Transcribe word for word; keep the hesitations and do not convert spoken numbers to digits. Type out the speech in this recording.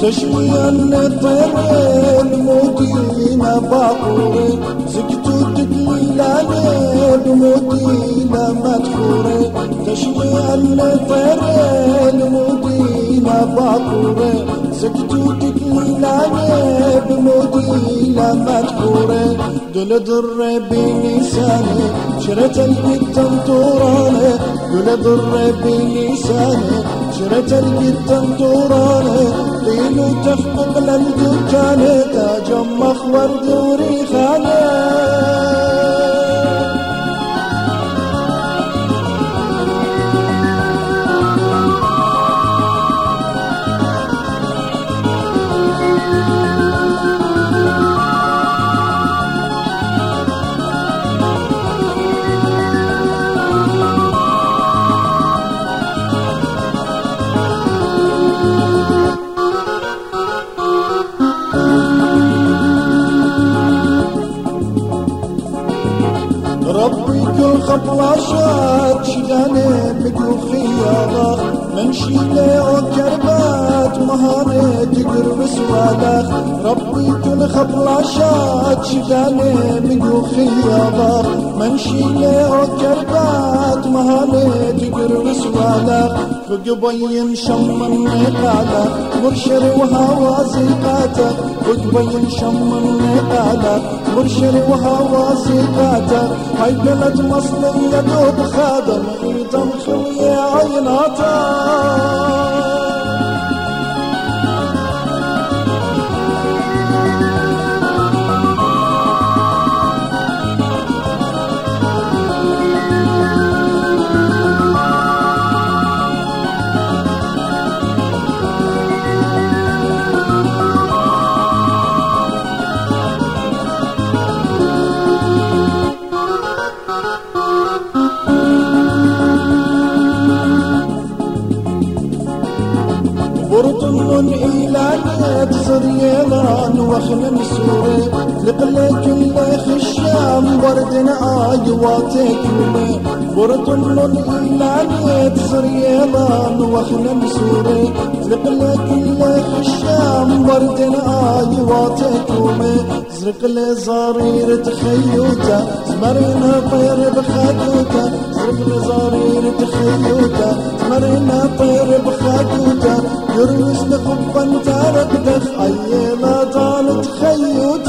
تشوي الطيرين مودينا باقوري سكتوا تدليلاني بمودينا مدخوري تشوي الطيرين مودينا باقوري سكتوا تدليلاني بمودينا مدخوري دول ضر بلساني شرت القدم طوراني دول ضر بلساني شرت القدم طوراني طين وتخبق للدكان تجمخ ورد وريخاني ربي كل خبلاشات شداني مدوخي يابا منشي لي كربات مهاني تقرب سوالخ ربي كل خبلاشات شداني مدوخي يابا منشي لي كربات مهاني تقرب سوالخ فقبين شم النقالة مرشر وهوازي قاتا فقبين شم النقالة مرشر وهوازي قاتا هاي بلد مصر يدوب خادم ايضا خلي عيناتا برطن إيلانات صريلان وخن سوري لقلك اللي خشام وردنا آيواتك لي برطن إيلانات صريلان وخن سوري لقلك اللي خشام وردنا آيواتك لي زرق لي زارير تخيوتا زمرنا طير بخاكوتا زرق لي زارير تخيوتا زمرنا طير بخاكوتا يروس نخبا تارك دخ أي لا طالت خيوتا